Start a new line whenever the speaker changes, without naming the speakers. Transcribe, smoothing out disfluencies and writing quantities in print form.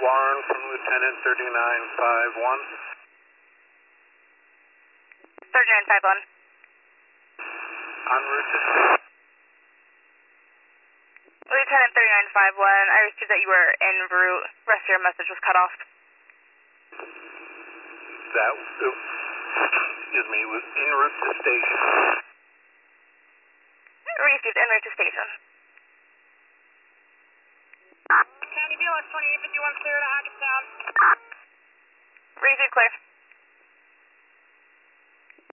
Warren from Lieutenant 3951.
3951.
En route to station.
Lieutenant 3951, I received that you were en route. Rest of your message was cut off.
Excuse me, it was en route to station.
Received en route to station.
County BLS 2851 clear to Hackettstown.
Received clear.